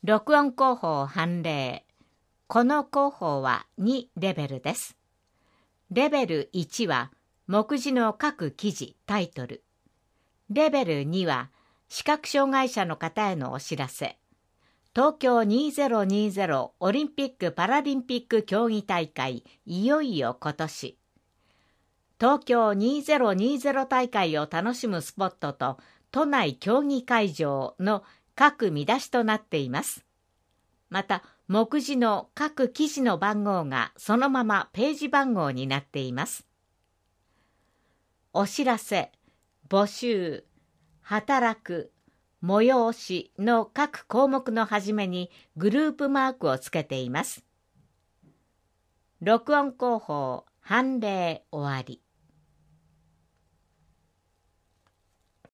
録音工法判例。この工法は2レベルです。レベル1は目次の各記事タイトル。レベル2は視覚障害者の方へのお知らせ。東京2020オリンピック・パラリンピック競技大会、いよいよ今年。東京2020大会を楽しむスポットと都内競技会場の各見出しとなっています。また、目次の各記事の番号がそのままページ番号になっています。お知らせ、募集、働く、催しの各項目の始めにグループマークをつけています。録音工法判例終わり。